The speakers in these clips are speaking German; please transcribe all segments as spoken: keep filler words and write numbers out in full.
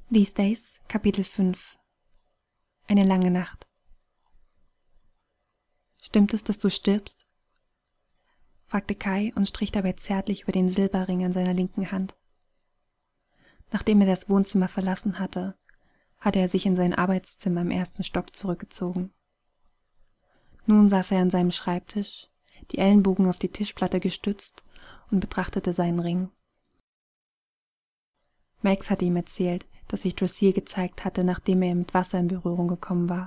These Days, Kapitel fünf. Eine lange Nacht. »Stimmt es, dass du stirbst?« fragte Kai und strich dabei zärtlich über den Silberring an seiner linken Hand. Nachdem er das Wohnzimmer verlassen hatte, hatte er sich in sein Arbeitszimmer im ersten Stock zurückgezogen. Nun saß er an seinem Schreibtisch, die Ellenbogen auf die Tischplatte gestützt und betrachtete seinen Ring. Max hatte ihm erzählt, dass sich Dressier gezeigt hatte, nachdem er mit Wasser in Berührung gekommen war.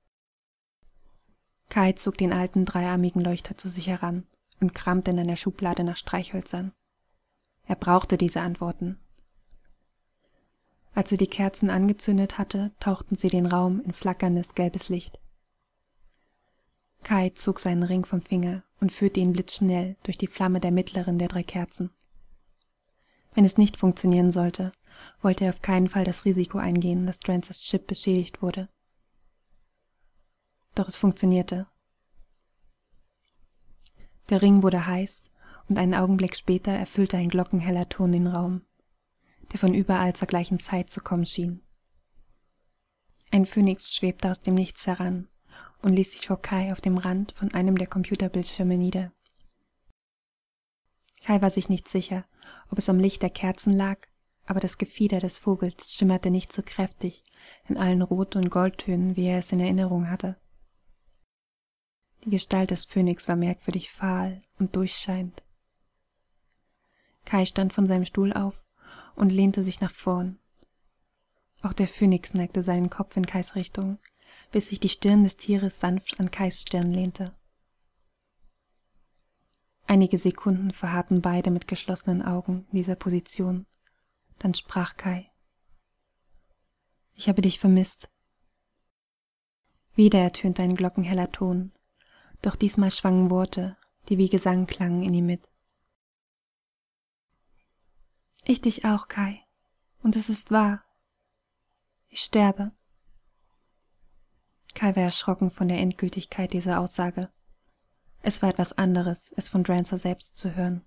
Kai zog den alten dreiarmigen Leuchter zu sich heran und kramte in einer Schublade nach Streichhölzern. Er brauchte diese Antworten. Als er die Kerzen angezündet hatte, tauchten sie den Raum in flackerndes gelbes Licht. Kai zog seinen Ring vom Finger und führte ihn blitzschnell durch die Flamme der mittleren der drei Kerzen. Wenn es nicht funktionieren sollte, wollte er auf keinen Fall das Risiko eingehen, dass Drancers Chip beschädigt wurde. Doch es funktionierte. Der Ring wurde heiß und einen Augenblick später erfüllte ein glockenheller Ton den Raum, der von überall zur gleichen Zeit zu kommen schien. Ein Phönix schwebte aus dem Nichts heran und ließ sich vor Kai auf dem Rand von einem der Computerbildschirme nieder. Kai war sich nicht sicher, ob es am Licht der Kerzen lag, aber das Gefieder des Vogels schimmerte nicht so kräftig in allen Rot- und Goldtönen, wie er es in Erinnerung hatte. Die Gestalt des Phönix war merkwürdig fahl und durchscheinend. Kai stand von seinem Stuhl auf und lehnte sich nach vorn. Auch der Phönix neigte seinen Kopf in Kais Richtung, bis sich die Stirn des Tieres sanft an Kais Stirn lehnte. Einige Sekunden verharrten beide mit geschlossenen Augen in dieser Position. Dann sprach Kai: »Ich habe dich vermisst.« Wieder ertönte ein glockenheller Ton, doch diesmal schwangen Worte, die wie Gesang klangen, in ihm mit. »Ich dich auch, Kai, und es ist wahr. Ich sterbe.« Kai war erschrocken von der Endgültigkeit dieser Aussage. Es war etwas anderes, es von Drancer selbst zu hören.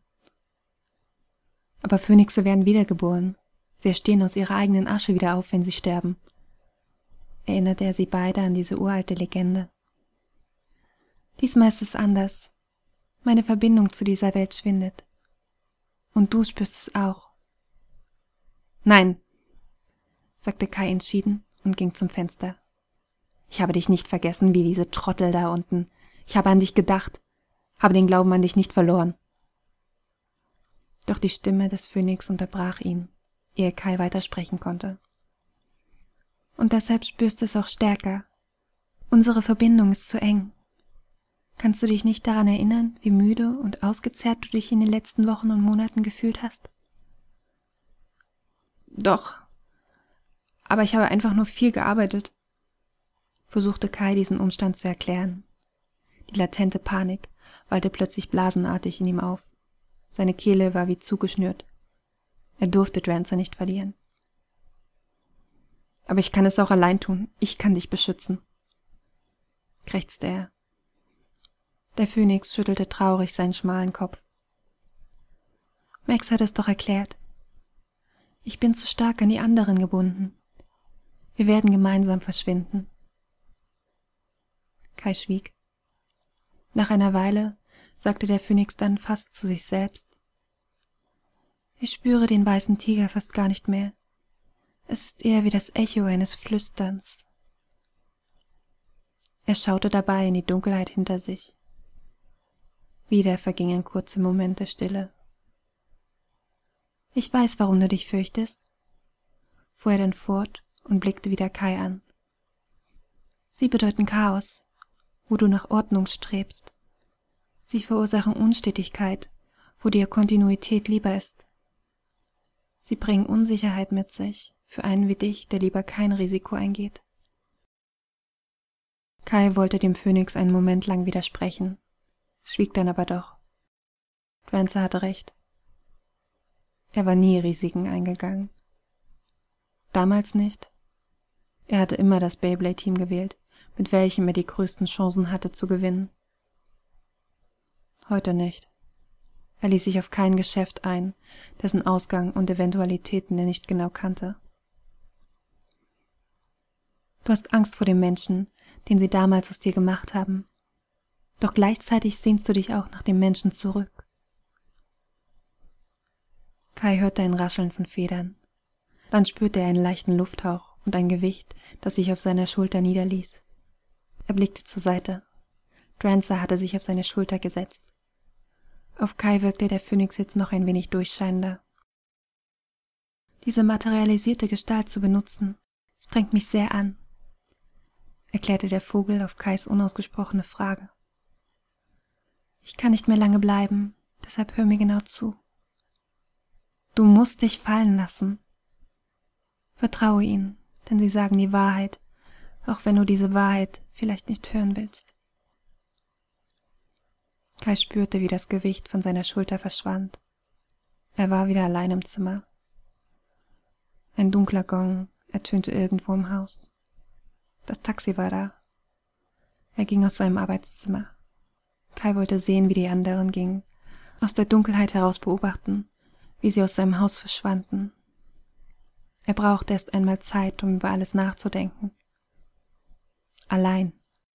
Aber Phönixe werden wiedergeboren. Sie erstehen aus ihrer eigenen Asche wieder auf, wenn sie sterben. Erinnerte er sie beide an diese uralte Legende. Diesmal ist es anders. Meine Verbindung zu dieser Welt schwindet. Und du spürst es auch. »Nein«, sagte Kai entschieden und ging zum Fenster. »Ich habe dich nicht vergessen, wie diese Trottel da unten. Ich habe an dich gedacht, habe den Glauben an dich nicht verloren.« Doch die Stimme des Phönix unterbrach ihn, ehe Kai weitersprechen konnte. »Und deshalb spürst du es auch stärker. Unsere Verbindung ist zu eng. Kannst du dich nicht daran erinnern, wie müde und ausgezehrt du dich in den letzten Wochen und Monaten gefühlt hast?« »Doch, aber ich habe einfach nur viel gearbeitet«, versuchte Kai diesen Umstand zu erklären. Die latente Panik wallte plötzlich blasenartig in ihm auf. Seine Kehle war wie zugeschnürt. Er durfte Drancer nicht verlieren. »Aber ich kann es auch allein tun. Ich kann dich beschützen«, krächzte er. Der Phönix schüttelte traurig seinen schmalen Kopf. »Max hat es doch erklärt. Ich bin zu stark an die anderen gebunden. Wir werden gemeinsam verschwinden.« Kai schwieg. Nach einer Weile sagte der Phönix dann fast zu sich selbst: »Ich spüre den weißen Tiger fast gar nicht mehr. Es ist eher wie das Echo eines Flüsterns.« Er schaute dabei in die Dunkelheit hinter sich. Wieder vergingen kurze Momente Stille. »Ich weiß, warum du dich fürchtest«, fuhr er dann fort und blickte wieder Kai an. »Sie bedeuten Chaos, wo du nach Ordnung strebst. Sie verursachen Unstetigkeit, wo dir Kontinuität lieber ist. Sie bringen Unsicherheit mit sich, für einen wie dich, der lieber kein Risiko eingeht.« Kai wollte dem Phönix einen Moment lang widersprechen, schwieg dann aber doch. Drancer hatte recht. Er war nie Risiken eingegangen. Damals nicht. Er hatte immer das Beyblade-Team gewählt, mit welchem er die größten Chancen hatte zu gewinnen. Heute nicht. Er ließ sich auf kein Geschäft ein, dessen Ausgang und Eventualitäten er nicht genau kannte. Du hast Angst vor dem Menschen, den sie damals aus dir gemacht haben. Doch gleichzeitig sehnst du dich auch nach dem Menschen zurück. Kai hörte ein Rascheln von Federn. Dann spürte er einen leichten Lufthauch und ein Gewicht, das sich auf seiner Schulter niederließ. Er blickte zur Seite. Drancer hatte sich auf seine Schulter gesetzt. Auf Kai wirkte der Phönix jetzt noch ein wenig durchscheinender. Diese materialisierte Gestalt zu benutzen, strengt mich sehr an, erklärte der Vogel auf Kais unausgesprochene Frage. Ich kann nicht mehr lange bleiben, deshalb hör mir genau zu. Du musst dich fallen lassen. Vertraue ihnen, denn sie sagen die Wahrheit, auch wenn du diese Wahrheit vielleicht nicht hören willst. Kai spürte, wie das Gewicht von seiner Schulter verschwand. Er war wieder allein im Zimmer. Ein dunkler Gong ertönte irgendwo im Haus. Das Taxi war da. Er ging aus seinem Arbeitszimmer. Kai wollte sehen, wie die anderen gingen, aus der Dunkelheit heraus beobachten, wie sie aus seinem Haus verschwanden. Er brauchte erst einmal Zeit, um über alles nachzudenken. Allein.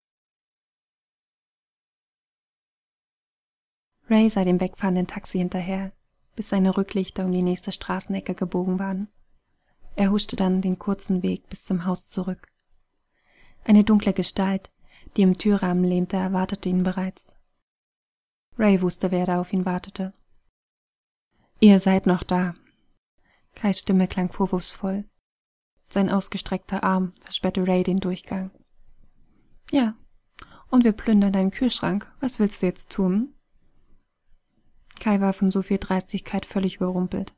Ray sah dem wegfahrenden Taxi hinterher, bis seine Rücklichter um die nächste Straßenecke gebogen waren. Er huschte dann den kurzen Weg bis zum Haus zurück. Eine dunkle Gestalt, die im Türrahmen lehnte, erwartete ihn bereits. Ray wusste, wer da auf ihn wartete. »Ihr seid noch da.« Kais Stimme klang vorwurfsvoll. Sein ausgestreckter Arm versperrte Ray den Durchgang. »Ja, und wir plündern deinen Kühlschrank. Was willst du jetzt tun?« Kai war von so viel Dreistigkeit völlig überrumpelt.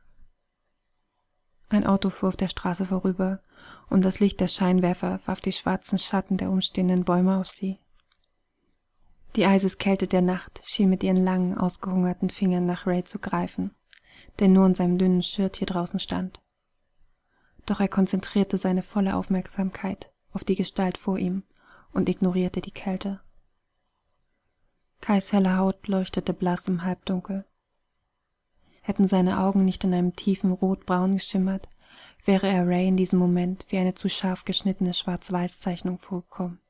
Ein Auto fuhr auf der Straße vorüber, und das Licht der Scheinwerfer warf die schwarzen Schatten der umstehenden Bäume auf sie. Die Eiseskälte der Nacht schien mit ihren langen, ausgehungerten Fingern nach Ray zu greifen, der nur in seinem dünnen Shirt hier draußen stand. Doch er konzentrierte seine volle Aufmerksamkeit auf die Gestalt vor ihm und ignorierte die Kälte. Kais helle Haut leuchtete blass im Halbdunkel. Hätten seine Augen nicht in einem tiefen Rotbraun geschimmert, wäre er Ray in diesem Moment wie eine zu scharf geschnittene Schwarz-Weiß-Zeichnung vorgekommen.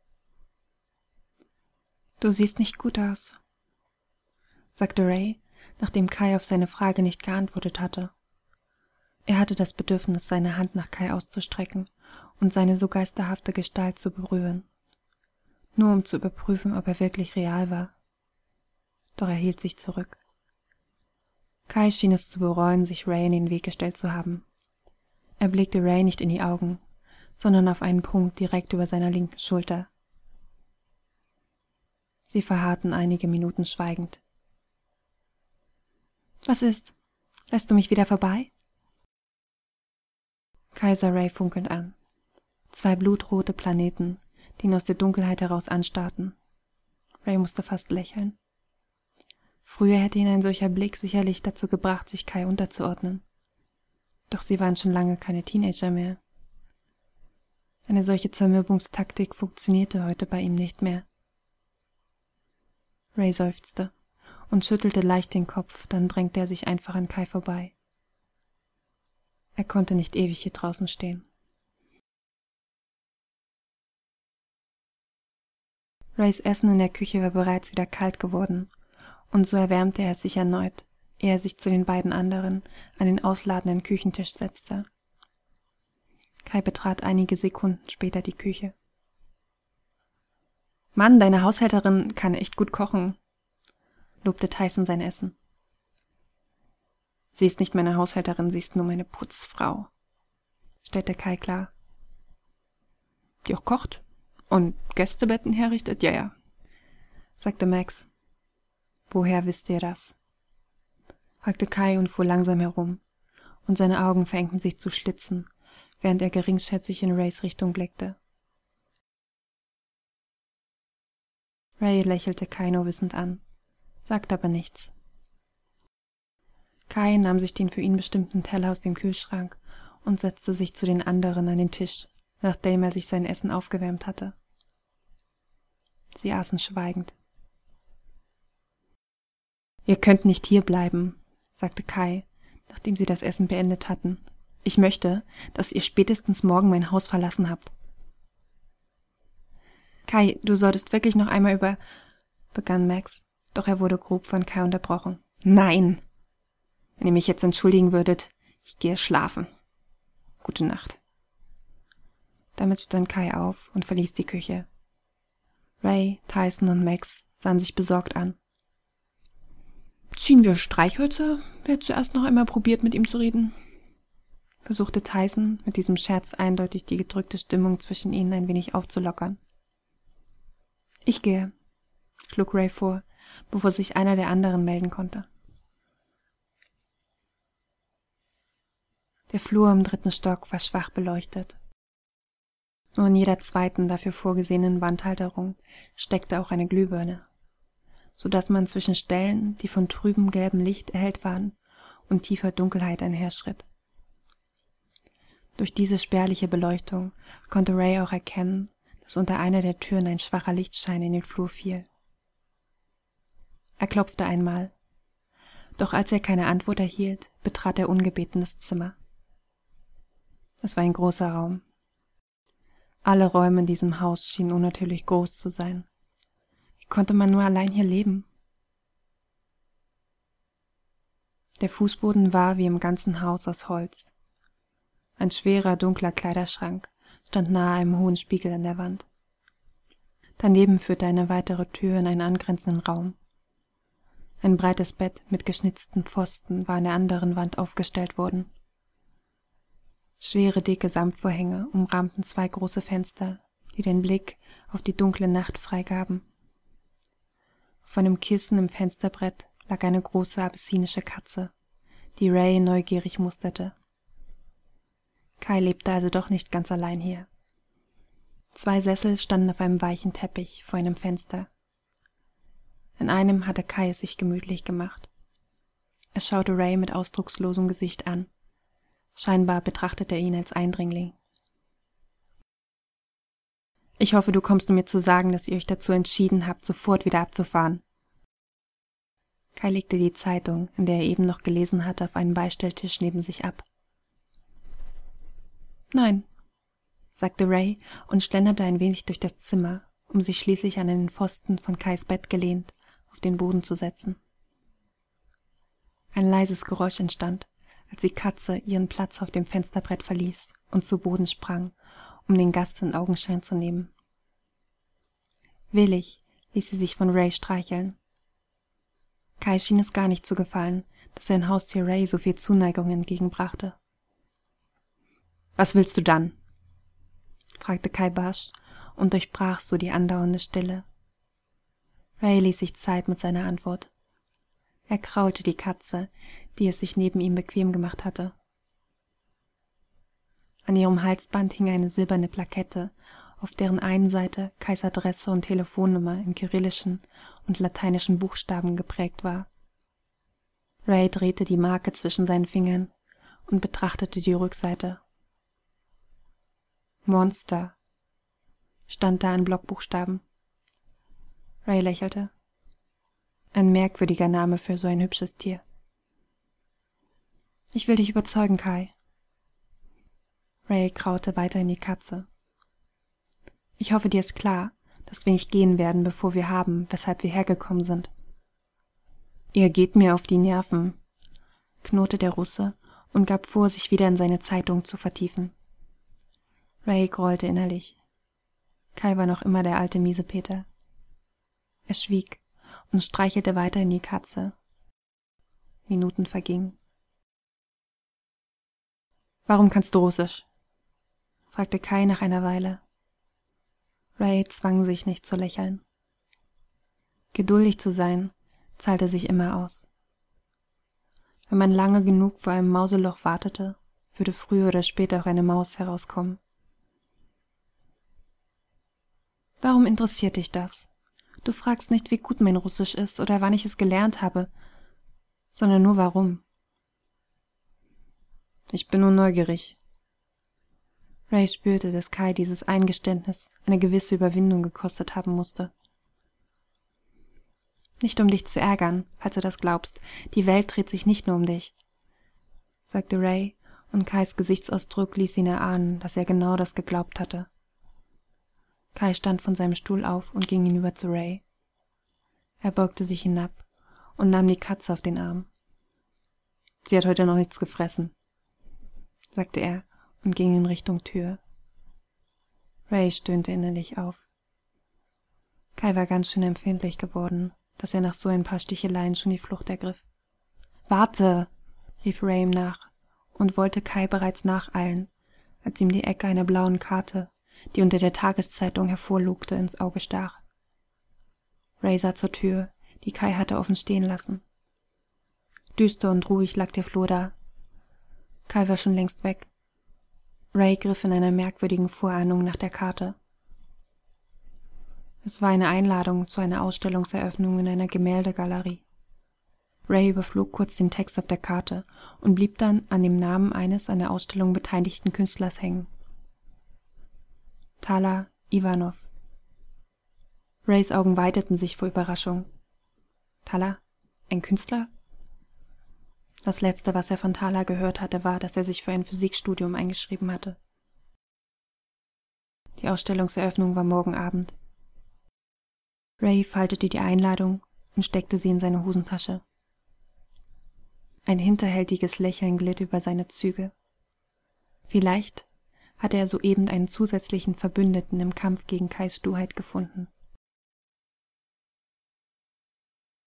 »Du siehst nicht gut aus«, sagte Ray, nachdem Kai auf seine Frage nicht geantwortet hatte. Er hatte das Bedürfnis, seine Hand nach Kai auszustrecken und seine so geisterhafte Gestalt zu berühren, nur um zu überprüfen, ob er wirklich real war. Doch er hielt sich zurück. Kai schien es zu bereuen, sich Ray in den Weg gestellt zu haben. Er blickte Ray nicht in die Augen, sondern auf einen Punkt direkt über seiner linken Schulter. Sie verharrten einige Minuten schweigend. »Was ist? Lässt du mich wieder vorbei?« Kai sah Ray funkelnd an. Zwei blutrote Planeten, die ihn aus der Dunkelheit heraus anstarrten. Ray musste fast lächeln. Früher hätte ihn ein solcher Blick sicherlich dazu gebracht, sich Kai unterzuordnen. Doch sie waren schon lange keine Teenager mehr. Eine solche Zermürbungstaktik funktionierte heute bei ihm nicht mehr. Ray seufzte und schüttelte leicht den Kopf, dann drängte er sich einfach an Kai vorbei. Er konnte nicht ewig hier draußen stehen. Rays Essen in der Küche war bereits wieder kalt geworden, und so erwärmte er es sich erneut, ehe er sich zu den beiden anderen an den ausladenden Küchentisch setzte. Kai betrat einige Sekunden später die Küche. »Mann, deine Haushälterin kann echt gut kochen«, lobte Tyson sein Essen. »Sie ist nicht meine Haushälterin, sie ist nur meine Putzfrau«, stellte Kai klar. »Die auch kocht und Gästebetten herrichtet? Ja, ja«, sagte Max. »Woher wisst ihr das?«, fragte Kai und fuhr langsam herum, und seine Augen verengten sich zu Schlitzen, während er geringschätzig in Rays Richtung blickte. Ray lächelte Kai nur wissend an, sagte aber nichts. Kai nahm sich den für ihn bestimmten Teller aus dem Kühlschrank und setzte sich zu den anderen an den Tisch, nachdem er sich sein Essen aufgewärmt hatte. Sie aßen schweigend. »Ihr könnt nicht hier bleiben«, sagte Kai, nachdem sie das Essen beendet hatten. »Ich möchte, dass ihr spätestens morgen mein Haus verlassen habt.« Kai, du solltest wirklich noch einmal über... begann Max, doch er wurde grob von Kai unterbrochen. Nein! Wenn ihr mich jetzt entschuldigen würdet, ich gehe schlafen. Gute Nacht. Damit stand Kai auf und verließ die Küche. Ray, Tyson und Max sahen sich besorgt an. »Ziehen wir Streichhölzer?« Wer zuerst noch einmal probiert, mit ihm zu reden, versuchte Tyson mit diesem Scherz eindeutig die gedrückte Stimmung zwischen ihnen ein wenig aufzulockern. »Ich gehe«, schlug Ray vor, bevor sich einer der anderen melden konnte. Der Flur im dritten Stock war schwach beleuchtet. Nur in jeder zweiten dafür vorgesehenen Wandhalterung steckte auch eine Glühbirne, so dass man zwischen Stellen, die von trübem gelbem Licht erhellt waren, und tiefer Dunkelheit einherschritt. Durch diese spärliche Beleuchtung konnte Ray auch erkennen, dass unter einer der Türen ein schwacher Lichtschein in den Flur fiel. Er klopfte einmal, doch als er keine Antwort erhielt, betrat er ungebeten das Zimmer. Es war ein großer Raum. Alle Räume in diesem Haus schienen unnatürlich groß zu sein. Wie konnte man nur allein hier leben? Der Fußboden war wie im ganzen Haus aus Holz. Ein schwerer, dunkler Kleiderschrank stand nahe einem hohen Spiegel an der Wand. Daneben führte eine weitere Tür in einen angrenzenden Raum. Ein breites Bett mit geschnitzten Pfosten war an der anderen Wand aufgestellt worden. Schwere, dicke Samtvorhänge umrahmten zwei große Fenster, die den Blick auf die dunkle Nacht freigaben. Auf einem Kissen im Fensterbrett lag eine große abyssinische Katze, die Ray neugierig musterte. Kai lebte also doch nicht ganz allein hier. Zwei Sessel standen auf einem weichen Teppich vor einem Fenster. In einem hatte Kai es sich gemütlich gemacht. Er schaute Ray mit ausdruckslosem Gesicht an. Scheinbar betrachtete er ihn als Eindringling. »Ich hoffe, du kommst, um mir zu sagen, dass ihr euch dazu entschieden habt, sofort wieder abzufahren.« Kai legte die Zeitung, in der er eben noch gelesen hatte, auf einen Beistelltisch neben sich ab. »Nein«, sagte Ray und schlenderte ein wenig durch das Zimmer, um sich schließlich an den Pfosten von Kais Bett gelehnt auf den Boden zu setzen. Ein leises Geräusch entstand, als die Katze ihren Platz auf dem Fensterbrett verließ und zu Boden sprang, um den Gast in Augenschein zu nehmen. Willig ließ sie sich von Ray streicheln. Kai schien es gar nicht zu gefallen, dass sein Haustier Ray so viel Zuneigung entgegenbrachte. »Was willst du dann?« fragte Kai barsch und durchbrach so die andauernde Stille. Ray ließ sich Zeit mit seiner Antwort. Er kraulte die Katze, die es sich neben ihm bequem gemacht hatte. An ihrem Halsband hing eine silberne Plakette, auf deren einen Seite Kais Adresse und Telefonnummer in kyrillischen und lateinischen Buchstaben geprägt war. Ray drehte die Marke zwischen seinen Fingern und betrachtete die Rückseite. Monster stand da in Blockbuchstaben. Ray lächelte. Ein merkwürdiger Name für so ein hübsches Tier. »Ich will dich überzeugen, Kai.« Ray kraute weiter in die Katze. »Ich hoffe, dir ist klar, dass wir nicht gehen werden, bevor wir haben, weshalb wir hergekommen sind.« »Ihr geht mir auf die Nerven«, knurrte der Russe und gab vor, sich wieder in seine Zeitung zu vertiefen. Ray grollte innerlich. Kai war noch immer der alte Miesepeter. Er schwieg und streichelte weiter in die Katze. Minuten vergingen. »Warum kannst du Russisch?« fragte Kai nach einer Weile. Ray zwang sich nicht zu lächeln. Geduldig zu sein, zahlte sich immer aus. Wenn man lange genug vor einem Mauseloch wartete, würde früher oder später auch eine Maus herauskommen. »Warum interessiert dich das? Du fragst nicht, wie gut mein Russisch ist oder wann ich es gelernt habe, sondern nur warum.« »Ich bin nur neugierig.« Ray spürte, dass Kai dieses Eingeständnis eine gewisse Überwindung gekostet haben musste. »Nicht um dich zu ärgern, falls du das glaubst. Die Welt dreht sich nicht nur um dich«, sagte Ray, und Kais Gesichtsausdruck ließ ihn erahnen, dass er genau das geglaubt hatte. Kai stand von seinem Stuhl auf und ging hinüber zu Ray. Er beugte sich hinab und nahm die Katze auf den Arm. »Sie hat heute noch nichts gefressen«, sagte er und ging in Richtung Tür. Ray stöhnte innerlich auf. Kai war ganz schön empfindlich geworden, dass er nach so ein paar Sticheleien schon die Flucht ergriff. »Warte«, rief Ray ihm nach und wollte Kai bereits nacheilen, als ihm die Ecke einer blauen Karte, die unter der Tageszeitung hervorlugte, ins Auge stach. Ray sah zur Tür, die Kai hatte offen stehen lassen. Düster und ruhig lag der Flur da. Kai war schon längst weg. Ray griff in einer merkwürdigen Vorahnung nach der Karte. Es war eine Einladung zu einer Ausstellungseröffnung in einer Gemäldegalerie. Ray überflog kurz den Text auf der Karte und blieb dann an dem Namen eines an der Ausstellung beteiligten Künstlers hängen. Tala Ivanov. Rays Augen weiteten sich vor Überraschung. Tala? Ein Künstler? Das Letzte, was er von Tala gehört hatte, war, dass er sich für ein Physikstudium eingeschrieben hatte. Die Ausstellungseröffnung war morgen Abend. Ray faltete die Einladung und steckte sie in seine Hosentasche. Ein hinterhältiges Lächeln glitt über seine Züge. Vielleicht hatte er soeben einen zusätzlichen Verbündeten im Kampf gegen Kais Sturheit gefunden.